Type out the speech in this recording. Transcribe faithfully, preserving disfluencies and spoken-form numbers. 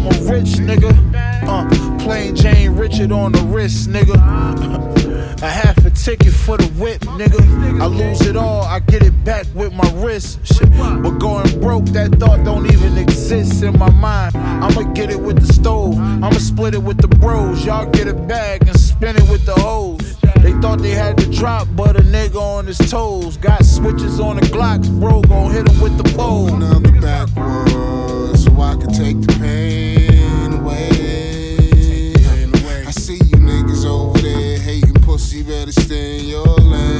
I'm a rich nigga. Uh, plain Jane Richard on the wrist, nigga. A half a ticket for the whip, nigga. I lose it all, I get it back with my wrist. Shit. But going broke, that thought don't even exist in my mind. I'ma get it with the stove, I'ma split it with the bros. Y'all get a bag and spin it with the hoes. They thought they had to drop, but a nigga on his toes. Got switches on the Glocks, bro, gon' hit him with the pole. Another backwards, so I can take the pain away. I see you niggas over there hating pussy, better stay in your lane.